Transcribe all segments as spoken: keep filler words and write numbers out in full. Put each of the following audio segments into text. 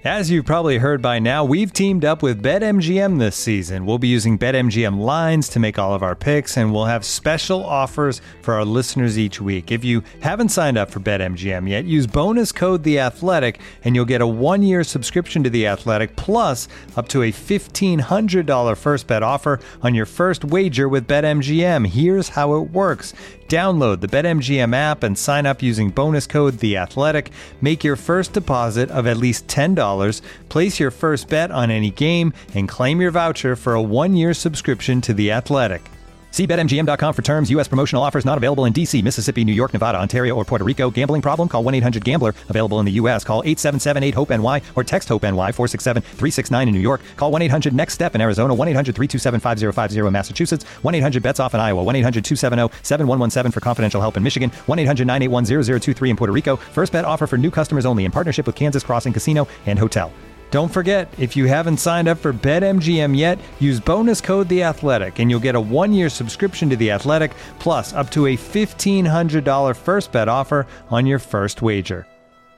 As you've probably heard by now, we've teamed up with BetMGM this season. We'll be using BetMGM lines to make all of our picks, and we'll have special offers for our listeners each week. If you haven't signed up for BetMGM yet, use bonus code The Athletic, and you'll get a one-year subscription to The Athletic, plus up to a fifteen hundred dollars first bet offer on your first wager with BetMGM. Here's how it works. Download the BetMGM app and sign up using bonus code The Athletic. Make your first deposit of at least ten dollars, place your first bet on any game, and claim your voucher for a one-year subscription to The Athletic. See Bet M G M dot com for terms. U S promotional offers not available in D C, Mississippi, New York, Nevada, Ontario, or Puerto Rico. Gambling problem? Call one eight hundred gambler. Available in the U S. Call eight seven seven eight hope N Y or text HOPE-NY four six seven three six nine in New York. Call one eight hundred next step in Arizona. one eight hundred three two seven five zero five zero in Massachusetts. one eight hundred bets off in Iowa. one eight hundred two seven zero seven one one seven for confidential help in Michigan. one eight hundred nine eight one zero zero two three in Puerto Rico. First bet offer for new customers only in partnership with Kansas Crossing Casino and Hotel. Don't forget, if you haven't signed up for BetMGM yet, use bonus code The Athletic, and you'll get a one-year subscription to The Athletic, plus up to a fifteen hundred dollars first bet offer on your first wager.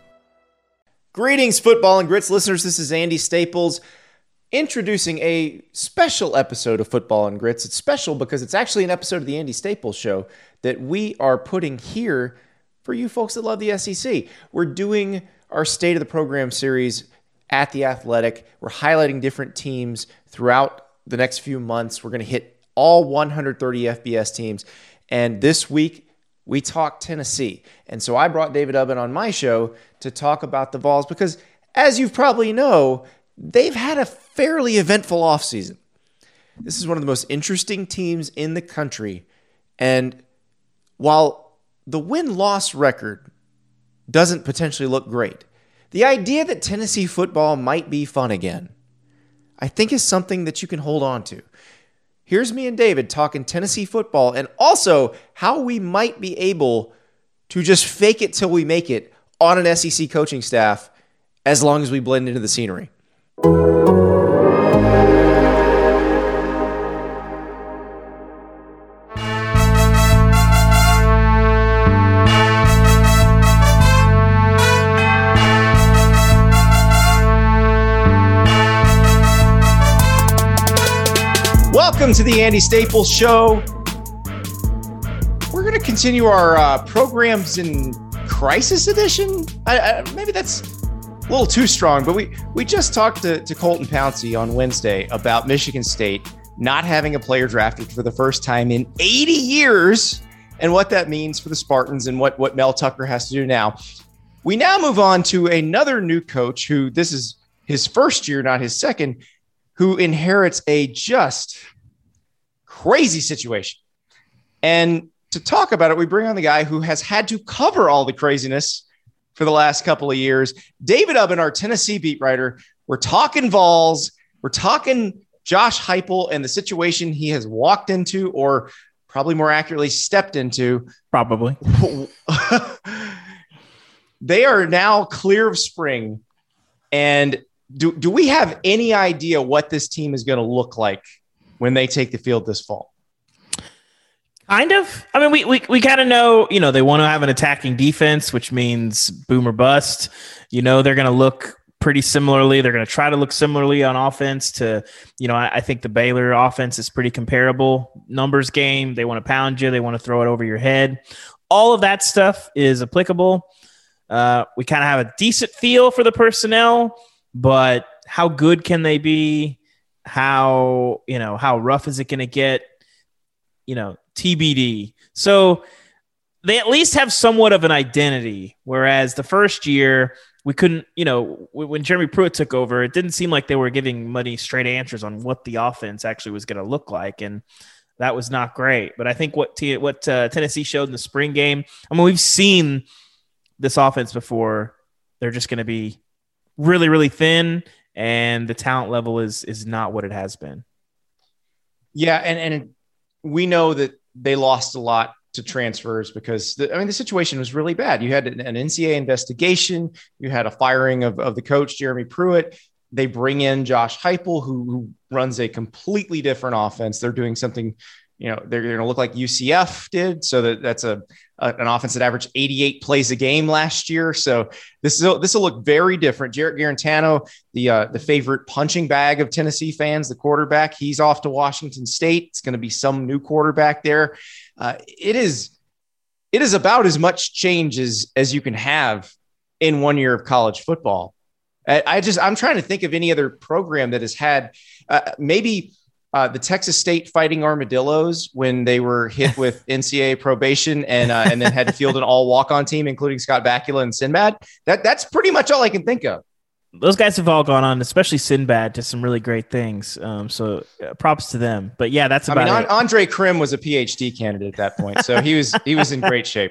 Greetings, Football and Grits listeners. This is Andy Staples introducing a special episode of Football and Grits. It's special because it's actually an episode of the Andy Staples Show that we are putting here for you folks that love the S E C. We're doing our State of the Program series at The Athletic. We're highlighting different teams throughout the next few months. We're going to hit all one hundred thirty F B S teams. And this week, we talked Tennessee. And so I brought David Ubben on my show to talk about the Vols because, as you probably know, they've had a fairly eventful offseason. This is one of the most interesting teams in the country. And while the win-loss record doesn't potentially look great, the idea that Tennessee football might be fun again, I think is something that you can hold on to. Here's me and David talking Tennessee football and also how we might be able to just fake it till we make it on an S E C coaching staff as long as we blend into the scenery. Welcome to the Andy Staples Show. We're going to continue our uh, programs in crisis edition. I, I, maybe that's a little too strong, but we, we just talked to, to Colton Pouncey on Wednesday about Michigan State not having a player drafted for the first time in eighty years and what that means for the Spartans and what, what Mel Tucker has to do now. We now move on to another new coach who this is his first year, not his second, who inherits a just crazy situation. And to talk about it, we bring on the guy who has had to cover all the craziness for the last couple of years, David Ubben, our Tennessee beat writer. We're talking Vols. We're talking Josh Heupel and the situation he has walked into, or probably more accurately stepped into. Probably. They are now clear of spring. And do, do we have any idea what this team is going to look like when they take the field this fall? Kind of. I mean, we we we kind of know, you know, they want to have an attacking defense, which means boom or bust. You know, they're going to look pretty similarly. They're going to try to look similarly on offense to, you know, I, I think the Baylor offense is pretty comparable. Numbers game. They want to pound you. They want to throw it over your head. All of that stuff is applicable. Uh, we kind of have a decent feel for the personnel, but how good can they be? How, you know, how rough is it going to get? You know, T B D. So they at least have somewhat of an identity, whereas the first year we couldn't, you know, when Jeremy Pruitt took over, it didn't seem like they were giving many straight answers on what the offense actually was going to look like, and that was not great. But I think what T- what uh, Tennessee showed in the spring game, I mean, we've seen this offense before. They're just going to be really, really thin, and the talent level is is not what it has been. Yeah, and and we know that they lost a lot to transfers because the, I mean, the situation was really bad. You had an, an N C A A investigation. You had a firing of, of the coach, Jeremy Pruitt. They bring in Josh Heupel, who, who runs a completely different offense. They're doing something you know, they're going to look like U C F did. So that that's a, a an offense that averaged eighty-eight plays a game last year. So this is this will look very different. Jarrett Guarantano, the uh, the favorite punching bag of Tennessee fans, the quarterback, he's off to Washington State. It's going to be some new quarterback there. Uh, it is it is about as much change as as you can have in one year of college football. I, I just I'm trying to think of any other program that has had uh, maybe. Uh, the Texas State Fighting Armadillos when they were hit with N C double A probation and uh, and then had to field an all walk-on team, including Scott Bakula and Sinbad. That that's pretty much all I can think of. Those guys have all gone on, especially Sinbad, to some really great things. Um, so uh, props to them. But yeah, that's about I mean, it. Andre Krim was a P H D candidate at that point, so he was he was in great shape.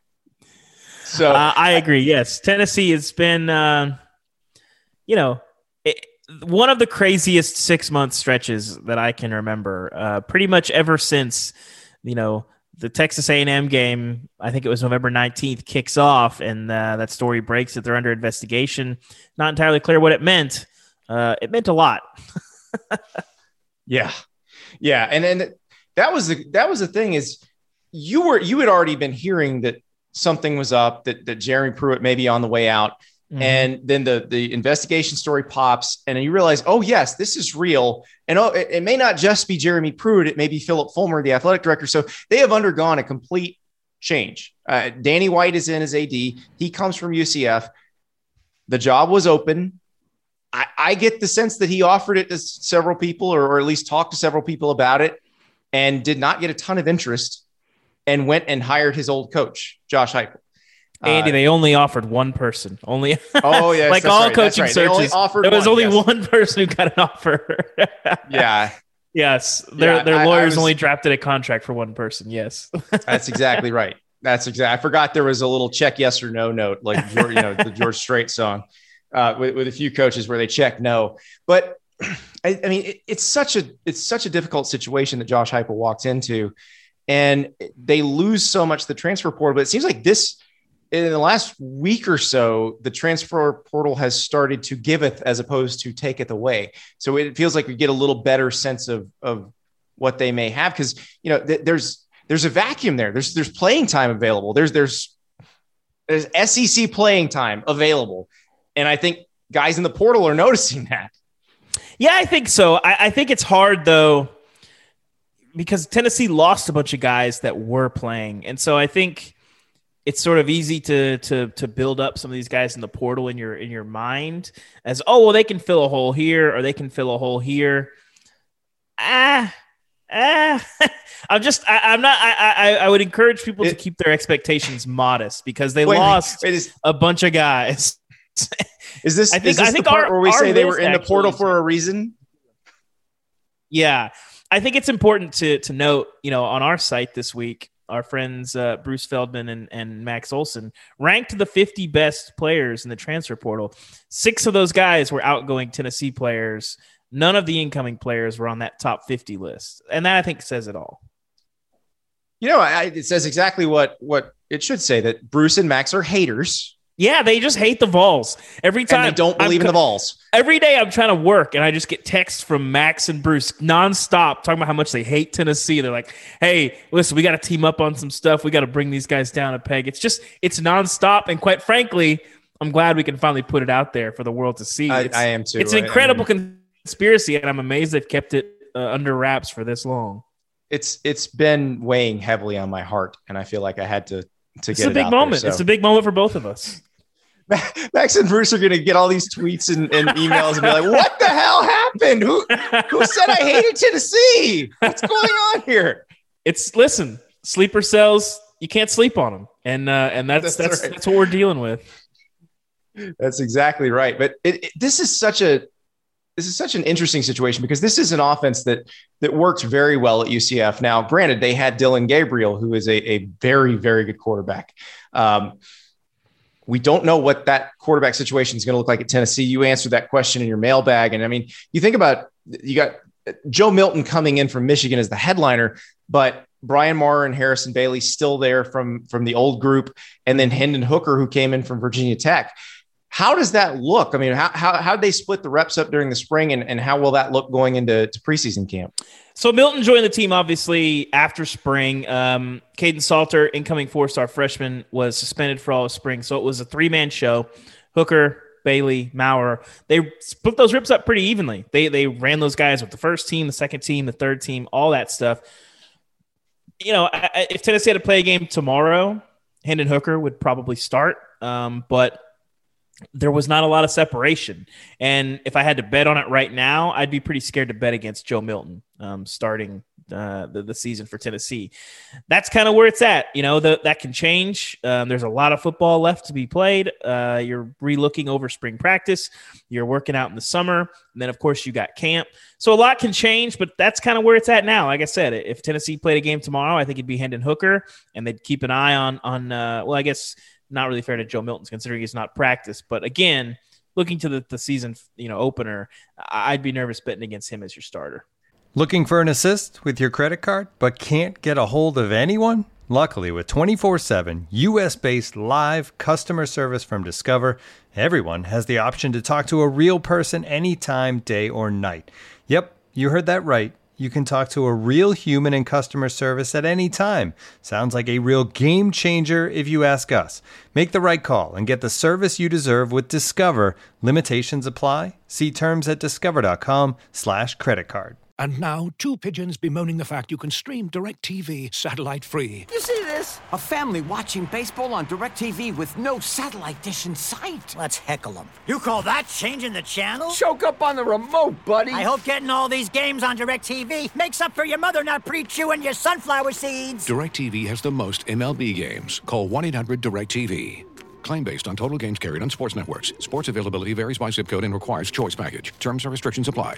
So uh, I agree. Yes, Tennessee has been, uh, you know. It, one of the craziest six month stretches that I can remember, uh, pretty much ever since, you know, the Texas A and M game, I think it was November nineteenth, kicks off and uh, that story breaks that they're under investigation. Not entirely clear what it meant. Uh, it meant a lot. yeah. Yeah. And then that was the, that was the thing is you were, you had already been hearing that something was up, that, that Jeremy Pruitt may be on the way out. Mm-hmm. And then the, the investigation story pops and then you realize, oh yes, this is real. And oh, it, it may not just be Jeremy Pruitt. It may be Philip Fulmer, the athletic director. So they have undergone a complete change. Uh, Danny White is in as A D. He comes from U C F. The job was open. I, I get the sense that he offered it to several people or, or at least talked to several people about it and did not get a ton of interest and went and hired his old coach, Josh Heupel. Andy, they only offered one person. Only oh yeah, like all right, coaching right. searches. There was one, only yes. one person who got an offer. yeah. Yes. Their yeah, their I, lawyers I was, only drafted a contract for one person. Yes. That's exactly right. That's exactly. I forgot there was a little check yes or no note, like you know the George Strait song, uh, with, with a few coaches where they check no. But I, I mean, it, it's such a it's such a difficult situation that Josh Heupel walks into, and they lose so much the transfer portal. But it seems like this. In the last week or so, the transfer portal has started to giveth as opposed to taketh away. So it feels like we get a little better sense of, of what they may have. Cause you know, th- there's, there's a vacuum there. There's, there's playing time available. There's, there's, there's S E C playing time available. And I think guys in the portal are noticing that. Yeah, I think so. I, I think it's hard though, because Tennessee lost a bunch of guys that were playing. And so I think, it's sort of easy to to to build up some of these guys in the portal in your in your mind as, oh, well, they can fill a hole here or they can fill a hole here. Ah, ah. I'm just I, I'm not. I, I I would encourage people it, to keep their expectations modest because they wait, lost wait, is, a bunch of guys. Is this? I think is this I think the part our, where we say they were in the portal for a reason? Yeah, I think it's important to to note. You know, on our site this week, our friends uh, Bruce Feldman and, and Max Olson ranked the fifty best players in the transfer portal. Six of those guys were outgoing Tennessee players. None of the incoming players were on that top fifty list. And that, I think, says it all. You know, I, it says exactly what, what it should say, that Bruce and Max are haters. Yeah, they just hate the Vols. Every time. And they don't believe I'm, in the Vols. Every day I'm trying to work, and I just get texts from Max and Bruce nonstop talking about how much they hate Tennessee. They're like, hey, listen, we got to team up on some stuff. We got to bring these guys down a peg. It's just, it's nonstop. And quite frankly, I'm glad we can finally put it out there for the world to see. I, I am too. It's an incredible I, I mean, conspiracy, and I'm amazed they've kept it uh, under wraps for this long. It's It's been weighing heavily on my heart, and I feel like I had to To it's get a big it moment. There, so. It's a big moment for both of us. Max and Bruce are going to get all these tweets and, and emails and be like, what the hell happened? Who who said I hated Tennessee? What's going on here? It's listen, sleeper cells, you can't sleep on them. And uh, and that's that's that's, right. that's what we're dealing with. That's exactly right. But it, it, this is such a this is such an interesting situation because this is an offense that that works very well at U C F. Now, granted, they had Dylan Gabriel, who is a, a very, very good quarterback. Um, we don't know what that quarterback situation is going to look like at Tennessee. You answered that question in your mailbag. And I mean, you think about, you got Joe Milton coming in from Michigan as the headliner, but Brian Maurer and Harrison Bailey still there from, from the old group. And then Hendon Hooker, who came in from Virginia Tech. How does that look? I mean, how how how'd they split the reps up during the spring, and, and how will that look going into to preseason camp? So Milton joined the team obviously after spring. Um, Caden Salter, incoming four-star freshman, was suspended for all of spring. So it was a three-man show. Hooker, Bailey, Maurer. They split those reps up pretty evenly. They they ran those guys with the first team, the second team, the third team, all that stuff. You know, I, if Tennessee had to play a game tomorrow, Hendon Hooker would probably start. Um, but there was not a lot of separation. And if I had to bet on it right now, I'd be pretty scared to bet against Joe Milton um, starting uh, the, the season for Tennessee. That's kind of where it's at. You know, the, that can change. Um, there's a lot of football left to be played. Uh, you're relooking over spring practice. You're working out in the summer. And then, of course, you got camp. So a lot can change, but that's kind of where it's at now. Like I said, if Tennessee played a game tomorrow, I think it'd be Hendon Hooker, and they'd keep an eye on, on uh, well, I guess – not really fair to Joe Milton considering he's not practiced. But again, looking to the, the season, you know, opener, I'd be nervous betting against him as your starter. Looking for an assist with your credit card, but can't get a hold of anyone? Luckily, with twenty-four seven U S-based live customer service from Discover, everyone has the option to talk to a real person anytime, day or night. Yep, you heard that right. You can talk to a real human in customer service at any time. Sounds like a real game changer if you ask us. Make the right call and get the service you deserve with Discover. Limitations apply. See terms at discover.com slash credit card. And now, two pigeons bemoaning the fact you can stream DirecTV satellite-free. You see this? A family watching baseball on DirecTV with no satellite dish in sight. Let's heckle them. You call that changing the channel? Choke up on the remote, buddy. I hope getting all these games on DirecTV makes up for your mother not pre-chewing your sunflower seeds. DirecTV has the most M L B games. Call one eight hundred direct T V. Claim based on total games carried on sports networks. Sports availability varies by zip code and requires choice package. Terms and restrictions apply.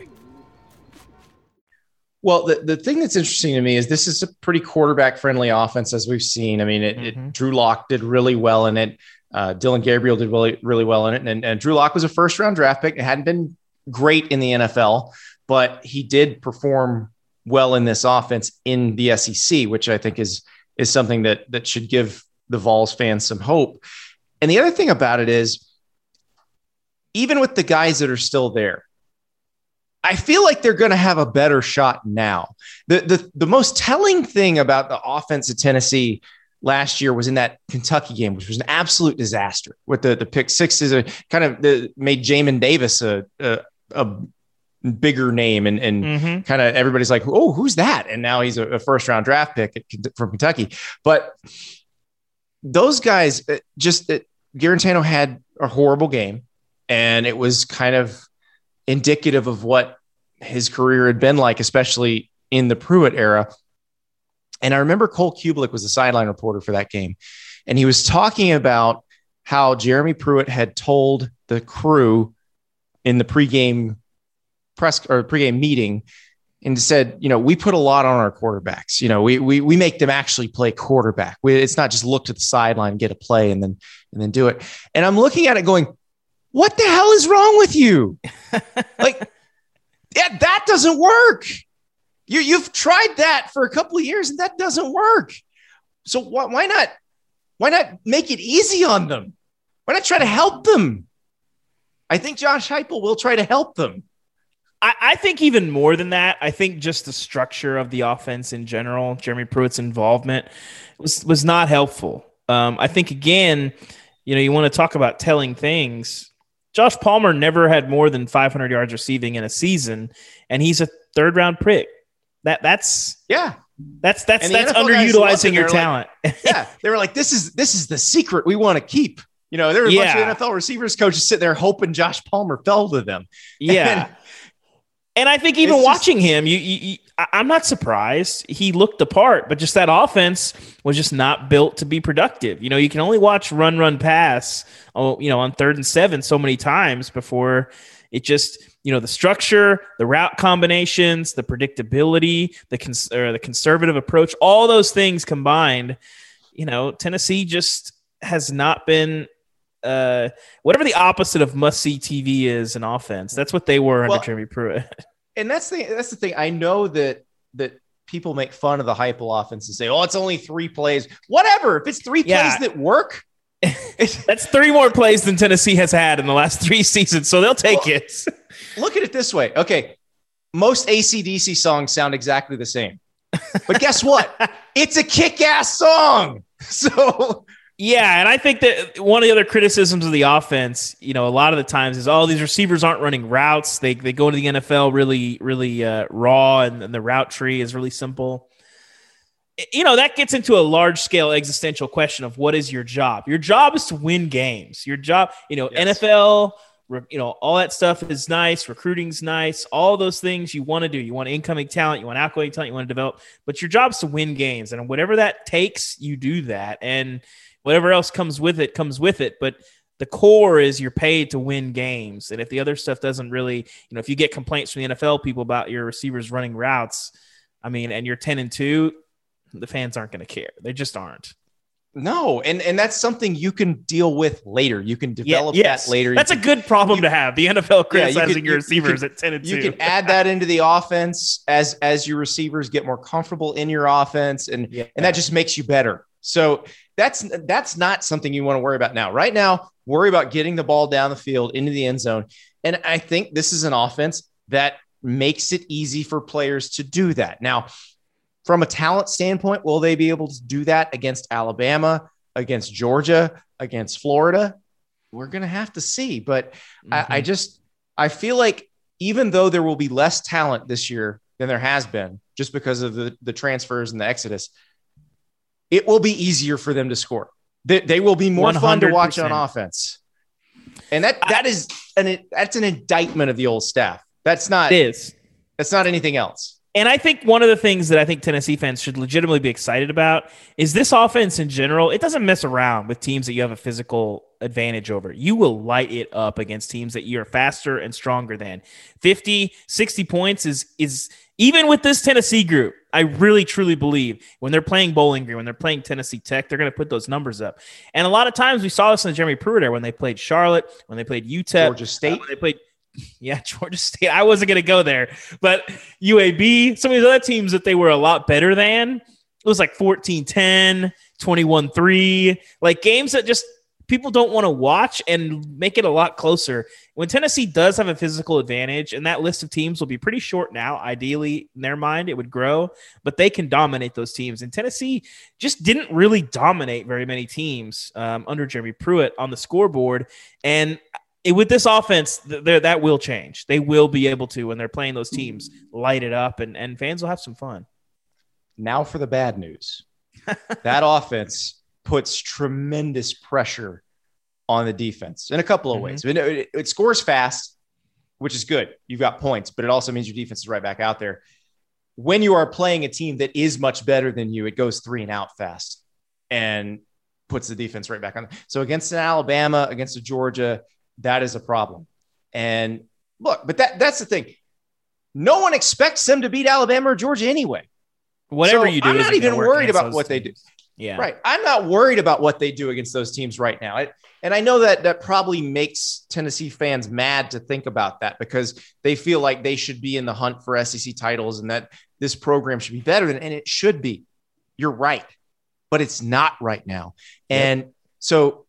Well, the, the thing that's interesting to me is this is a pretty quarterback-friendly offense, as we've seen. I mean, it, mm-hmm. it, Drew Lock did really well in it. Uh, Dylan Gabriel did really, really well in it. And, and Drew Lock was a first-round draft pick. It hadn't been great in the N F L, but he did perform well in this offense in the S E C, which I think is is something that that should give the Vols fans some hope. And the other thing about it is, even with the guys that are still there, I feel like they're going to have a better shot now. The, the the most telling thing about the offense at Tennessee last year was in that Kentucky game, which was an absolute disaster with the, the pick sixes, a kind of the, made Jamin Davis a, a, a bigger name. And, and mm-hmm. kind of everybody's like, oh, who's that? And now he's a, a first round draft pick at, from Kentucky. But those guys just, Guarantano had a horrible game, and it was kind of indicative of what his career had been like, especially in the Pruitt era. And I remember Cole Kubelik was the sideline reporter for that game, and he was talking about how Jeremy Pruitt had told the crew in the pregame press or pregame meeting and said, you know, we put a lot on our quarterbacks. You know, we we we make them actually play quarterback. We, it's not just look to the sideline, get a play, and then and then do it. And I'm looking at it going, what the hell is wrong with you? Like, yeah, that doesn't work. You, you've tried that for a couple of years and that doesn't work. So why, why not, why not make it easy on them? Why not try to help them? I think Josh Heupel will try to help them. I, I think even more than that, I think just the structure of the offense in general, Jeremy Pruitt's involvement was, was not helpful. Um, I think, again, you know, you want to talk about telling things. Josh Palmer never had more than five hundred yards receiving in a season, and he's a third round pick. That that's yeah, that's that's that's underutilizing your talent. Like, yeah, they were like, this is this is the secret we want to keep. You know, there were a yeah. bunch of N F L receivers coaches sitting there hoping Josh Palmer fell to them. Yeah, and, and I think even watching just, him, you, you, you, I'm not surprised. He looked the part, but just that offense was just not built to be productive. You know, you can only watch run, run, pass, oh, you know, on third and seven so many times before it just, you know, the structure, the route combinations, the predictability, the cons- or the conservative approach, all those things combined, you know, Tennessee just has not been uh, whatever the opposite of must-see T V is in offense. That's what they were well, under Jeremy Pruitt. And that's the that's the thing. I know that that people make fun of the Heupel offense and say, "Oh, it's only three plays." Whatever. If it's three plays yeah. that work, That's three more plays than Tennessee has had in the last three seasons, so they'll take well, it. Look at it this way. Okay, most A C D C songs sound exactly the same. But guess what? It's a kick-ass song. So yeah, and I think that one of the other criticisms of the offense, you know, a lot of the times is, oh, these receivers aren't running routes. They they go into the N F L really, really uh, raw, and, and the route tree is really simple. You know, that gets into a large-scale existential question of what is your job? Your job is to win games. Your job, you know, yes. N F L, you know, all that stuff is nice. Recruiting's nice. All those things you want to do. You want incoming talent. You want outgoing talent. You want to develop. But your job is to win games. And whatever that takes, you do that. And whatever else comes with it, comes with it. But the core is you're paid to win games. And if the other stuff doesn't really, you know, if you get complaints from the N F L people about your receivers running routes, I mean, and you're ten and two, the fans aren't going to care. They just aren't. No, and and that's something you can deal with later. You can develop yeah, yes. that later. That's you a can, good problem you, to have. The N F L criticizing yeah, you can, your receivers you can, at ten and two. You can add that into the offense as as your receivers get more comfortable in your offense, and yeah. and that just makes you better. So that's that's not something you want to worry about now. Right now, worry about getting the ball down the field into the end zone. And I think this is an offense that makes it easy for players to do that. Now, from a talent standpoint, will they be able to do that against Alabama, against Georgia, against Florida? We're going to have to see. But mm-hmm. I, I just, I feel like even though there will be less talent this year than there has been, just because of the, the transfers and the exodus, it will be easier for them to score. They, they will be more one hundred percent fun to watch on offense. And that that is an, that's an indictment of the old staff. That's not, it is. That's not anything else. And I think one of the things that I think Tennessee fans should legitimately be excited about is this offense in general. It doesn't mess around with teams that you have a physical advantage over. You will light it up against teams that you're faster and stronger than. fifty, sixty points is, is even with this Tennessee group, I really truly believe when they're playing Bowling Green, when they're playing Tennessee Tech, they're going to put those numbers up. And a lot of times we saw this in the Jeremy Pruitt era when they played Charlotte, when they played U T E P, Georgia State, uh, when they played Yeah, Georgia State. I wasn't going to go there, but U A B, some of these other teams that they were a lot better than, it was like fourteen ten, twenty-one three, like games that just people don't want to watch and make it a lot closer. When Tennessee does have a physical advantage, and that list of teams will be pretty short now, ideally in their mind, it would grow, but they can dominate those teams. And Tennessee just didn't really dominate very many teams um, under Jeremy Pruitt on the scoreboard. And It, with this offense, th- that will change. They will be able to, when they're playing those teams, light it up, and, and fans will have some fun. Now for the bad news. That offense puts tremendous pressure on the defense in a couple of mm-hmm. ways. It, it, it scores fast, which is good. You've got points, but it also means your defense is right back out there. When you are playing a team that is much better than you, it goes three and out fast and puts the defense right back on. So against an Alabama, against a Georgia, that is a problem. And look, but that that's the thing. No one expects them to beat Alabama or Georgia anyway. Whatever so you do, I'm not even worried about what teams. they do. Yeah. Right. I'm not worried about what they do against those teams right now. I, and I know that that probably makes Tennessee fans mad to think about that because they feel like they should be in the hunt for S E C titles and that this program should be better than, and it should be. You're right. But it's not right now. Yep. And so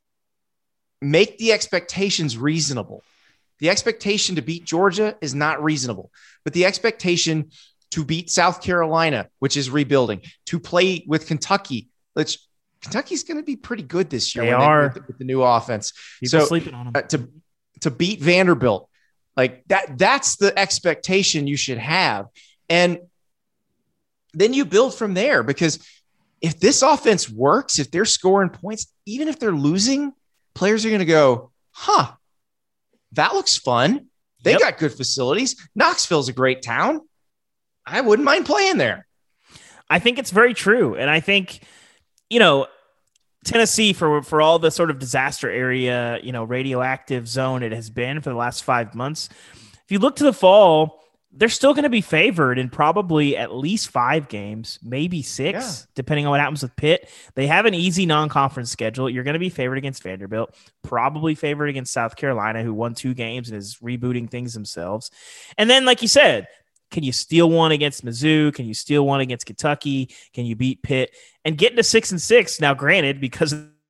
make the expectations reasonable. The expectation to beat Georgia is not reasonable, but the expectation to beat South Carolina, which is rebuilding, to play with Kentucky, which Kentucky's going to be pretty good this year. They are they, with, the, with the new offense. People so sleeping on them. Uh, to to beat Vanderbilt, like that, that's the expectation you should have, and then you build from there. Because if this offense works, if they're scoring points, even if they're losing, players are going to go, "Huh, that looks fun." They yep. got good facilities. Knoxville's a great town. I wouldn't mind playing there. I think it's very true. And I think, you know, Tennessee, for, for all the sort of disaster area, you know, radioactive zone it has been for the last five months, if you look to the fall, they're still going to be favored in probably at least five games, maybe six, yeah. depending on what happens with Pitt. They have an easy non-conference schedule. You're going to be favored against Vanderbilt, probably favored against South Carolina, who won two games and is rebooting things themselves. And then, like you said, can you steal one against Mizzou? Can you steal one against Kentucky? Can you beat Pitt and get into six and six? Now, granted, because of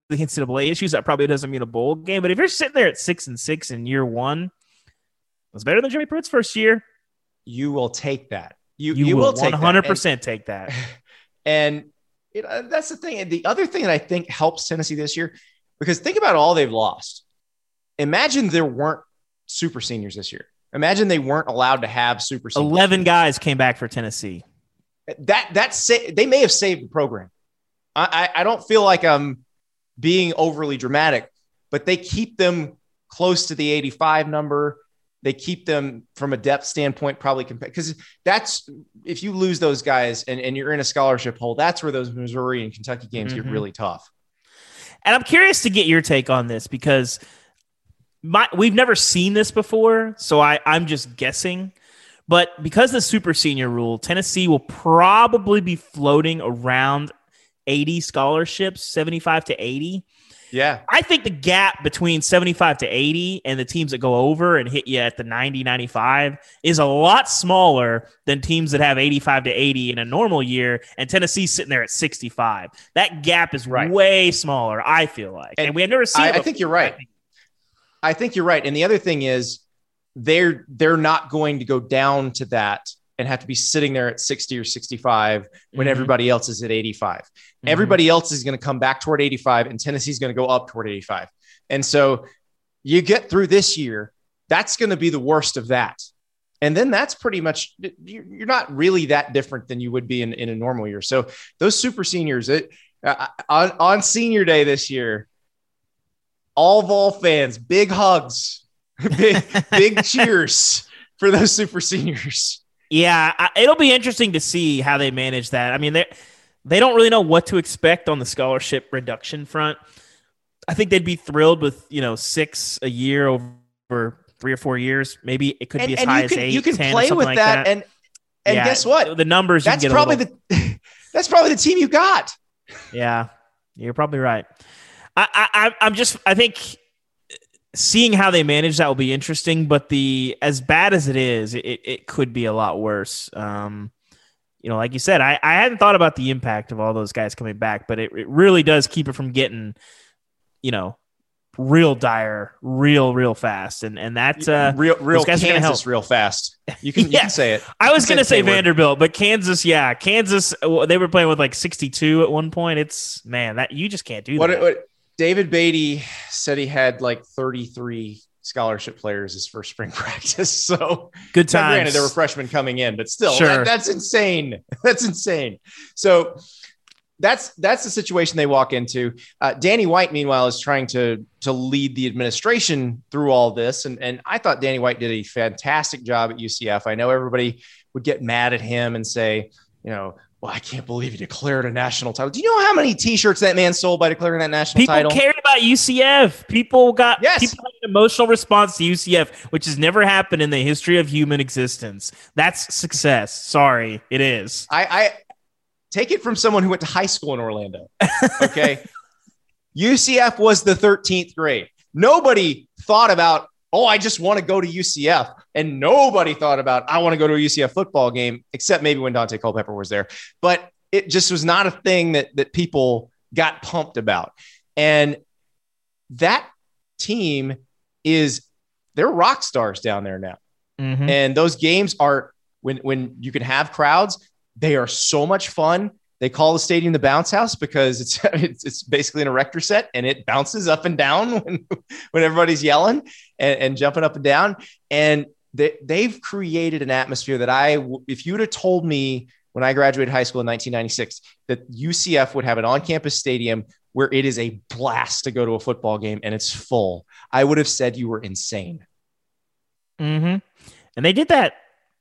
the N C double A issues, that probably doesn't mean a bowl game. But if you're sitting there at six and six in year one, it's better than Jimmy Pruitt's first year. You will take that. You You, you will, will take one hundred that. percent take that. And, and you know, that's the thing. And the other thing that I think helps Tennessee this year, because think about all they've lost. Imagine there weren't super seniors this year. Imagine they weren't allowed to have super seniors. eleven guys came back for Tennessee. That that's sa- they may have saved the program. I, I I don't feel like I'm being overly dramatic, but they keep them close to the eighty-five number. They keep them from a depth standpoint, probably because that's if you lose those guys and, and you're in a scholarship hole, that's where those Missouri and Kentucky games Mm-hmm. get really tough. And I'm curious to get your take on this because my we've never seen this before, so I, I'm just guessing. But because of the super senior rule, Tennessee will probably be floating around eighty scholarships, seventy-five to eighty. Yeah. I think the gap between seventy-five to eighty and the teams that go over and hit you at the ninety, ninety-five is a lot smaller than teams that have eighty-five to eighty in a normal year, and Tennessee's sitting there at sixty-five. That gap is Right. way smaller, I feel like. And, And we have never seen I, it I think before. you're right. I think you're right. And the other thing is they're they're not going to go down to that and have to be sitting there at sixty or sixty-five when Mhm. everybody else is at eighty-five. Mhm. Everybody else is going to come back toward eighty-five, and Tennessee's going to go up toward eighty-five. And so you get through this year, that's going to be the worst of that. And then that's pretty much, you're not really that different than you would be in, in a normal year. So those super seniors it, uh, on, on senior day this year, all Vol fans, big hugs, big, big cheers for those super seniors. Yeah, I, it'll be interesting to see how they manage that. I mean, they they don't really know what to expect on the scholarship reduction front. I think they'd be thrilled with, you know, six a year over three or four years. Maybe it could And, be as and high you can, as eight, you can ten, play or something with like that, that. and and Yeah, guess what? The numbers you That's can get probably a little, the that's probably the team you got. Yeah, you're probably right. I, I I'm just I think seeing how they manage that will be interesting, but the as bad as it is, it, it could be a lot worse. Um, you know, like you said, I, I hadn't thought about the impact of all those guys coming back, but it, it really does keep it from getting, you know, real dire, real, real fast. And and that's uh, real real those guys are gonna Kansas help. real fast. You can, you Yeah. can say it. I was You going to can say K-word. Vanderbilt, but Kansas, yeah, Kansas, uh, they were playing with like sixty-two at one point. It's man, that you just can't do What, that. what David Beatty said he had like thirty-three scholarship players his first spring practice. So Good now, times. granted, there were freshmen coming in, but still, Sure. that, that's insane. That's insane. So that's that's the situation they walk into. Uh, Danny White, meanwhile, is trying to to lead the administration through all this, and and I thought Danny White did a fantastic job at U C F. I know everybody would get mad at him and say, you know, well, I can't believe he declared a national title. Do you know how many T-shirts that man sold by declaring that national People title? cared about U C F. People got Yes. people had an emotional response to U C F, which has never happened in the history of human existence. That's success. Sorry, it is. I, I take it from someone who went to high school in Orlando. Okay. U C F was the thirteenth grade. Nobody thought about, oh, I just want to go to U C F. And nobody thought about, I want to go to a U C F football game, except maybe when Dante Culpepper was there. But it just was not a thing that, that people got pumped about. And that team is, they're rock stars down there now. Mhm. And those games are, when when you can have crowds, they are so much fun. They call the stadium the bounce house because it's it's, it's basically an erector set and it bounces up and down when, when everybody's yelling and, and jumping up and down. And they, they've created an atmosphere that I, if you'd have told me when I graduated high school in nineteen ninety-six, that U C F would have an on-campus stadium where it is a blast to go to a football game and it's full, I would have said you were insane. Mm-hmm. And they did that.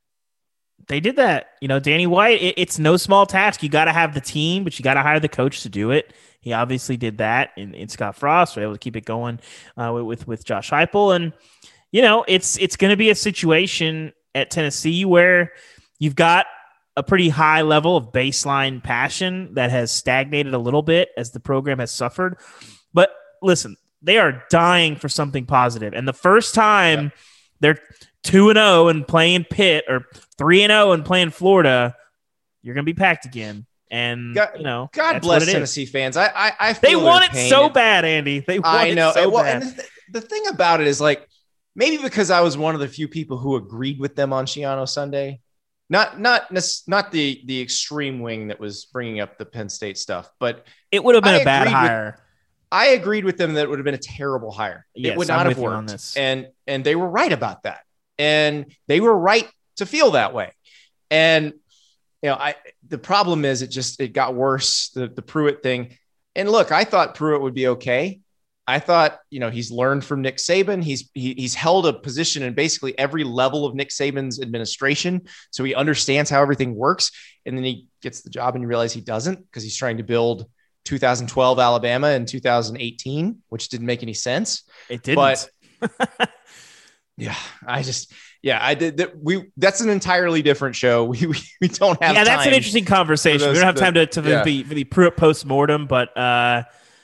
They did that. You know, Danny White, it, it's no small task. You got to have the team, but you got to hire the coach to do it. He obviously did that in, in Scott Frost. We're able to keep it going uh, with, with Josh Heupel. And, you know, it's, it's going to be a situation at Tennessee where you've got a pretty high level of baseline passion that has stagnated a little bit as the program has suffered. But listen, they are dying for something positive. And the first time yeah. they're two and oh and playing Pitt or three and oh and playing Florida, you're going to be packed again. And God, you know, God bless Tennessee is. fans. I, I, I feel they want it pain. so bad, Andy. They want I know. it so and, well, bad. And the, the thing about it is, like, maybe because I was one of the few people who agreed with them on Schiano Sunday, not not not the the extreme wing that was bringing up the Penn State stuff, but it would have been I a bad with, hire. I agreed with them that it would have been a terrible hire. Yes, it would not I'm have with you worked. on this. And and they were right about that. And they were right to feel that way. And you know, I the problem is it just it got worse, the the Pruitt thing. And look, I thought Pruitt would be okay. I thought, you know, he's learned from Nick Saban. He's he, he's held a position in basically every level of Nick Saban's administration. So he understands how everything works. And then he gets the job and you realize he doesn't because he's trying to build two thousand twelve Alabama in two thousand eighteen, which didn't make any sense. It didn't. But yeah, I just, yeah, I did that. We, that's an entirely different show. We, we, we don't have Yeah, that's time an interesting conversation. those, we don't have the, time to, to yeah. the, for the Pruitt post-mortem, but uh,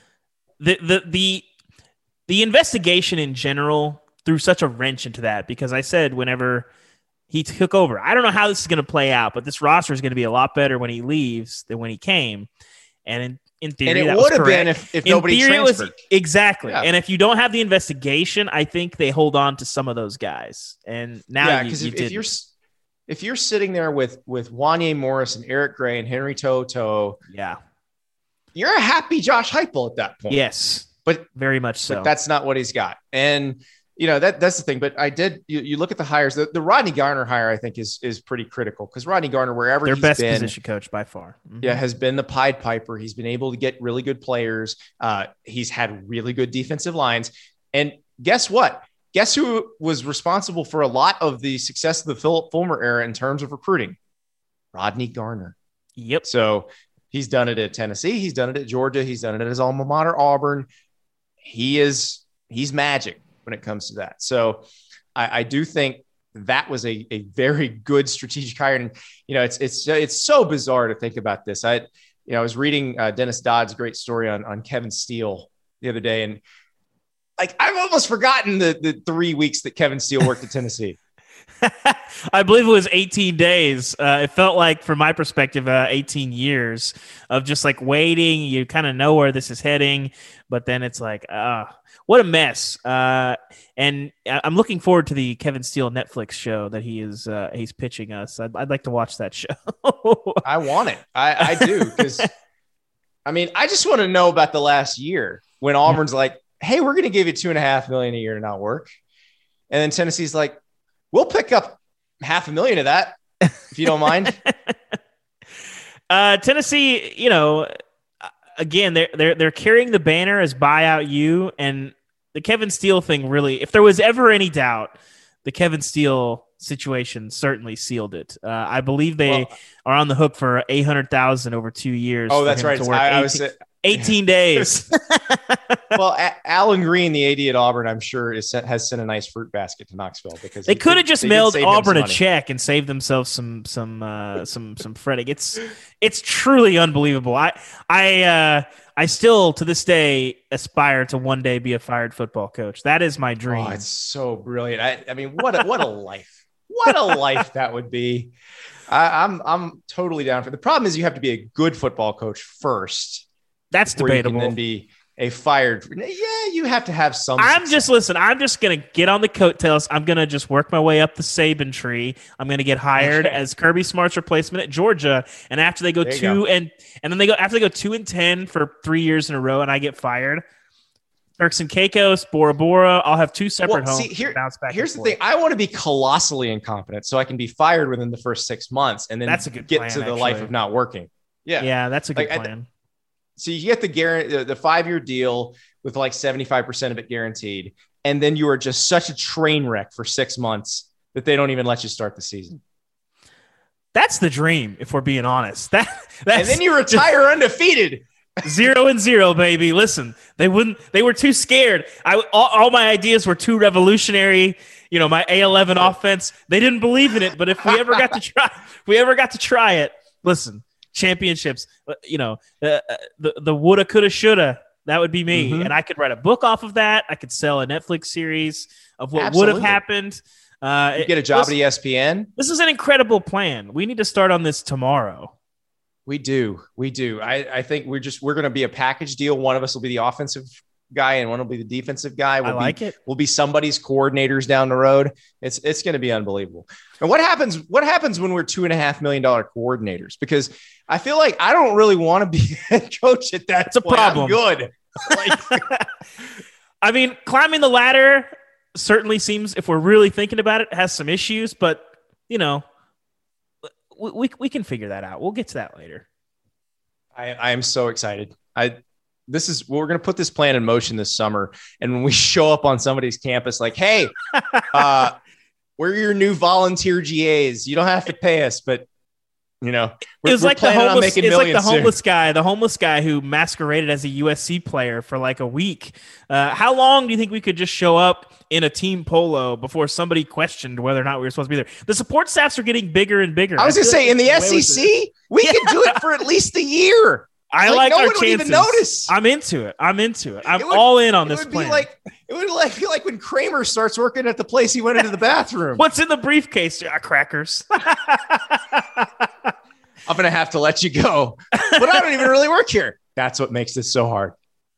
the, the, the, the investigation in general threw such a wrench into that because I said whenever he took over, I don't know how this is going to play out, but this roster is going to be a lot better when he leaves than when he came. And in, in theory, and it that would was have correct. been if, if in nobody theory, transferred. It was, exactly. Yeah. And if you don't have the investigation, I think they hold on to some of those guys. And now yeah, you, because you if, didn't. if you're if you're sitting there with with Wanye Morris and Eric Gray and Henry Toto, yeah, you're a happy Josh Heupel at that point. Yes, but very much so. But that's not what he's got. And you know, that that's the thing. But I did, you, you look at the hires, the, the Rodney Garner hire, I think is, is pretty critical because Rodney Garner, wherever their he's best been, position coach by far. Mm-hmm. Yeah. Has been the Pied Piper. He's been able to get really good players. Uh, he's had really good defensive lines. And guess what? Guess who was responsible for a lot of the success of the Philip Fulmer era in terms of recruiting? Rodney Garner. Yep. So he's done it at Tennessee. He's done it at Georgia. He's done it at his alma mater, Auburn. He is, he's magic when it comes to that. So I, I do think that was a, a very good strategic hire. And, you know, it's, it's, it's so bizarre to think about this. I, you know, I was reading uh, Dennis Dodd's great story on, on Kevin Steele the other day. And like, I've almost forgotten the, the three weeks that Kevin Steele worked at Tennessee. I believe it was eighteen days. Uh, it felt like, from my perspective, uh, eighteen years of just like waiting. You kind of know where this is heading, but then it's like, ah, uh, what a mess. Uh, and I'm looking forward to the Kevin Steele Netflix show that he is uh, he's pitching us. I'd, I'd like to watch that show. I want it. I, I do because, I mean, I just want to know about the last year when Auburn's like, hey, we're going to give you two and a half million a year to not work. And then Tennessee's like, we'll pick up half a million of that if you don't mind. uh, Tennessee, you know, again, they're they're they're carrying the banner as buyout you, and the Kevin Steele thing really, if there was ever any doubt, the Kevin Steele situation certainly sealed it. Uh, I believe they well, are on the hook for eight hundred thousand over two years. Oh, that's right. To work I, eighteen, I was. eighteen days. Well, a- Alan Green, the A D at Auburn, I'm sure is sent, has sent a nice fruit basket to Knoxville because they could have just mailed Auburn a money. check and saved themselves some some uh, some some fretting. It's it's truly unbelievable. I I uh, I still to this day aspire to one day be a fired football coach. That is my dream. Oh, it's so brilliant. I, I mean, what a, what a life! What a life that would be. I, I'm I'm totally down for it. The problem is you have to be a good football coach first. That's debatable. You can then be a fired. Yeah, you have to have some. I'm success. just listen. I'm just gonna get on the coattails. I'm gonna just work my way up the Saban tree. I'm gonna get hired okay. as Kirby Smart's replacement at Georgia, and after they go there two go. and and then they go after they go two and ten for three years in a row, and I get fired. Turks and Caicos, Bora Bora. I'll have two separate well, homes. See, here, bounce back here's the forth. thing. I want to be colossally incompetent so I can be fired within the first six months, and then That's a good get plan, to the actually. life of not working. Yeah, yeah, that's a good Like, I- plan. So you get the guarantee, the, the five-year deal with like seventy-five percent of it guaranteed. And then you are just such a train wreck for six months that they don't even let you start the season. That's the dream, if we're being honest. That that's And then you retire undefeated. Zero and zero, baby. Listen, they wouldn't. They were too scared. I all, all my ideas were too revolutionary. You know, my A eleven offense. They didn't believe in it. But if we ever got to try, if we ever got to try it, listen, championships. You know, uh, the the woulda, coulda, shoulda. That would be me, Mm-hmm. and I could write a book off of that. I could sell a Netflix series of what Absolutely. would have happened. Uh, You get a job listen, at E S P N. This is an incredible plan. We need to start on this tomorrow. We do. We do. I, I think we're just we're going to be a package deal. One of us will be the offensive guy and one will be the defensive guy. We'll I like be, it. We'll be somebody's coordinators down the road. It's it's going to be unbelievable. And what happens? What happens when we're two and a half million dollar coordinators? Because I feel like I don't really want to be head coach at that. It's a point. problem. I'm good. Like, I mean, climbing the ladder certainly seems, if we're really thinking about it, has some issues. But you know, we we, we can figure that out. We'll get to that later. I, I am so excited. I this is we're going to put this plan in motion this summer, and when we show up on somebody's campus, like, hey, uh, we're your new volunteer G As. You don't have to pay us, but you know, we're, it was we're like the planning on homeless. making It's like the millions soon. homeless guy, the homeless guy who masqueraded as a U S C player for like a week. Uh, how long do you think we could just show up in a team polo before somebody questioned whether or not we were supposed to be there? The support staffs are getting bigger and bigger. I was going to feel say like in the away S E with C, it. we could do it for at least a year. I Like, like, no our one would chances. even notice. I'm into it. I'm into it. I'm It would- all in on it this would plan. Be like it would like feel like when Kramer starts working at the place he went into the bathroom. What's in the briefcase? Ah, crackers. I'm going to have to let you go, but I don't even really work here. That's what makes this so hard.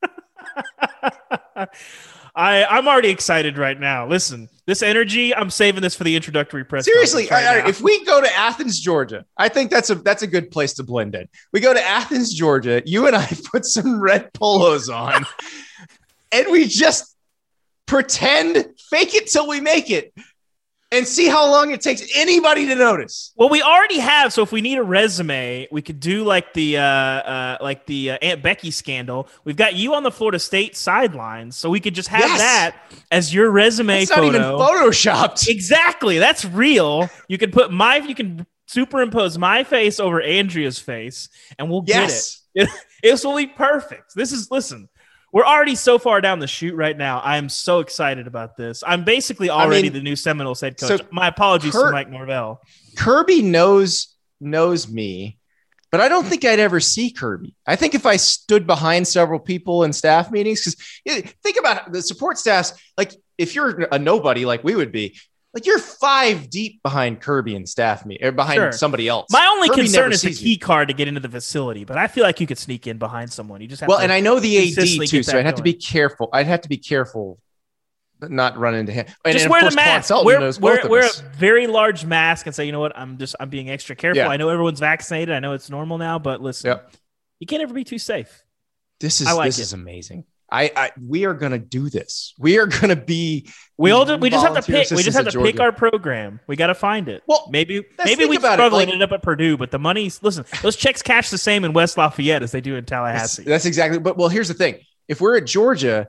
I, I'm already excited right now. Listen, this energy, I'm saving this for the introductory press. Seriously, conference right all right, now. if we go to Athens, Georgia, I think that's a that's a good place to blend in. We go to Athens, Georgia. You and I put some red polos on, and we just pretend, fake it till we make it, and see how long it takes anybody to notice. Well, we already have. So if we need a resume, we could do like the uh, uh, like the uh, Aunt Becky scandal. We've got you on the Florida State sidelines, so we could just have Yes. that as your resume It's photo. not even photoshopped. Exactly, that's real. You can put my, you can superimpose my face over Andrea's face, and we'll Yes. get it. it. This will be perfect. This is listen. We're already so far down the chute right now. I am so excited about this. I'm basically already mean, the new Seminoles head coach. so My apologies Kurt- to Mike Norvell. Kirby knows knows me, but I don't think I'd ever see Kirby. I think if I stood behind several people in staff meetings, because think about the support staffs, like if you're a nobody like we would be, like you're five deep behind Kirby and staff me or behind Sure. somebody else. My only Kirby concern never is the sees key me. card to get into the facility, but I feel like you could sneak in behind someone. You just have Well, to and I know the A D consistently too, get so that I'd have to going. be careful. I'd have to be careful not run into him. And, Just and of wear the course, Claude mask. Felton Wear, knows wear, both of wear us. a very large mask and say, you know what, I'm just I'm being extra careful. Yeah. I know everyone's vaccinated. I know it's normal now, but listen, Yep. you can't ever be too safe. This is I like this it. is amazing. I, I we are gonna do this. We are gonna be. We all do, we just have to volunteer pick. We just assistants have at to pick Georgia. our program. We got to find it. Well, maybe let's maybe think we about it, struggle like- and end up at Purdue, but the money's listen. Those checks cash the same in West Lafayette as they do in That's, Tallahassee. that's exactly. But well, here's the thing: if we're at Georgia,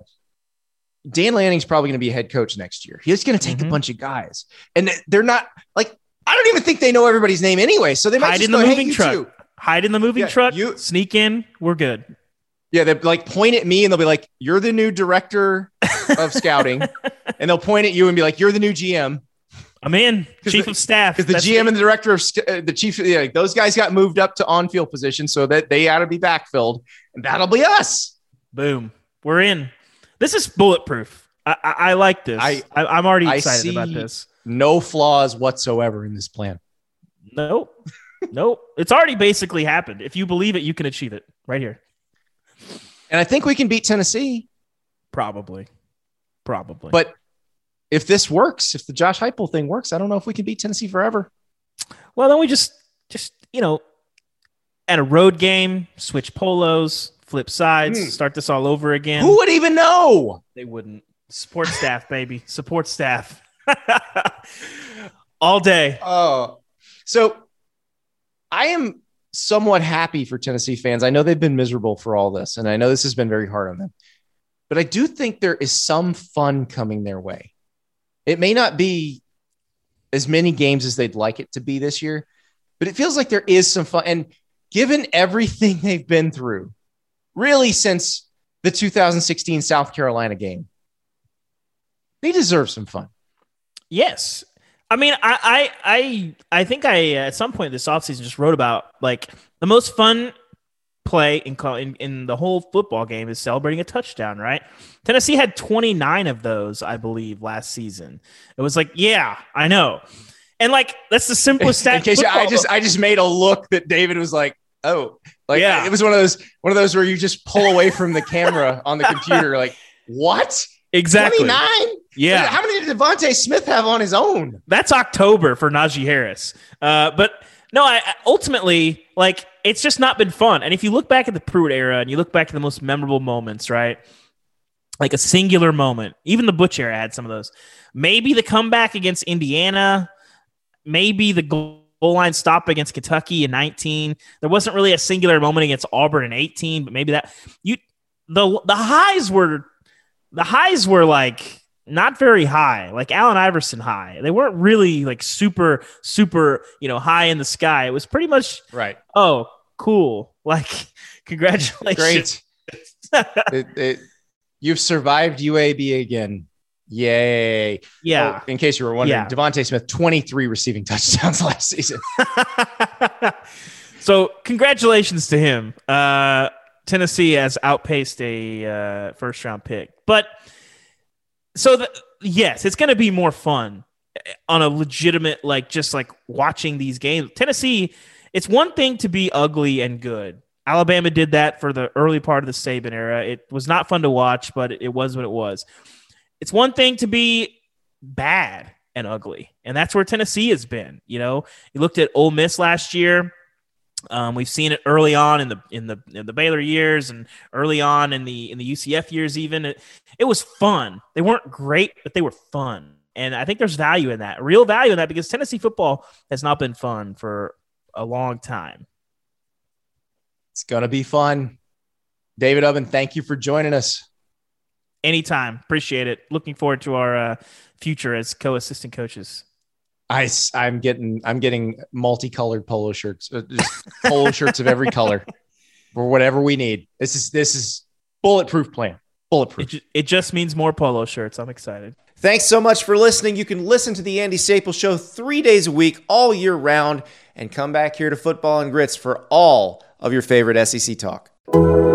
Dan Lanning's probably going to be a head coach next year. He's going to take Mhm. a bunch of guys, and they're not like I don't even think they know everybody's name anyway. So they might Hide just in the go, "Hey, moving you truck. two." Hide in the moving Yeah, truck. you- Sneak in. We're good. Yeah, they like point at me and they'll be like, "You're the new director of scouting," and they'll point at you and be like, "You're the new G M." I'm in. 'Cause Chief the- of staff. Because the That's G M and the director of sc- uh, the chief, yeah, like, those guys got moved up to on-field positions so that they ought to be backfilled, and that'll be us. Boom. We're in. This is bulletproof. I, I, I like this. I, I- I'm already I excited see- about this. No flaws whatsoever in this plan. Nope. Nope. It's already basically happened. If you believe it, you can achieve it right here. And I think we can beat Tennessee. Probably. Probably. But if this works, if the Josh Heupel thing works, I don't know if we can beat Tennessee forever. well, then we just, just you know, at a road game, switch polos, flip sides, Hmm. start this all over again. Who would even know? They wouldn't. Support staff, baby. Support staff. all day. Oh, so I am somewhat happy for Tennessee fans. I know they've been miserable for all this, and I know this has been very hard on them. But I do think there is some fun coming their way. It may not be as many games as they'd like it to be this year, but it feels like there is some fun. And given everything they've been through, really since the two thousand sixteen South Carolina game, they deserve some fun. Yes. I mean, I, I, I, I think I, uh, at some point this offseason just wrote about like the most fun play in, call- in, in the whole football game is celebrating a touchdown, right? Tennessee had twenty-nine of those, I believe, last season. It was like, yeah, I know. And like, that's the simplest stat. In case you- I football- just I just made a look that David was like, Oh, like Yeah. it was one of those one of those where you just pull away from the camera on the computer. Like, what? Exactly. twenty-nine? Yeah. How many did Devontae Smith have on his own? That's October for Najee Harris. Uh, but no, I, I ultimately, like, it's just not been fun. And if you look back at the Pruitt era and you look back to the most memorable moments, right? Like a singular moment, even the Butch era had some of those. Maybe the comeback against Indiana, maybe the goal line stop against Kentucky in nineteen. There wasn't really a singular moment against Auburn in eighteen, but maybe that you the the highs were the highs were like not very high, like Allen Iverson high. They weren't really like super, super, you know, high in the sky. It was pretty much Right. Oh, cool. Like, congratulations. Great. it, it, you've survived U A B again. Yay. Yeah. Oh, in case you were wondering, Yeah. Devontae Smith, twenty-three receiving touchdowns last season. So congratulations to him. Uh, Tennessee has outpaced a uh, first round pick, but so the, yes, it's going to be more fun on a legitimate, like just like watching these games. Tennessee, it's one thing to be ugly and good. Alabama did that for the early part of the Saban era. It was not fun to watch, but it was what it was. It's one thing to be bad and ugly, and that's where Tennessee has been. You know, you looked at Ole Miss last year. Um, we've seen it early on in the in the in the Baylor years and early on in the in the U C F years. Even it, it was fun. They weren't great, but they were fun, and I think there's value in that, real value in that, because Tennessee football has not been fun for a long time. It's gonna be fun. David Ubben, thank you for joining us. Anytime, appreciate it. Looking forward to our uh, future as co-assistant coaches. I, I'm getting I'm getting multicolored polo shirts, uh, just polo shirts of every color for whatever we need. This is this is bulletproof plan. Bulletproof. It, ju- it just means more polo shirts. I'm excited. Thanks so much for listening. You can listen to the Andy Staples Show three days a week, all year round, and come back here to Football and Grits for all of your favorite S E C talk.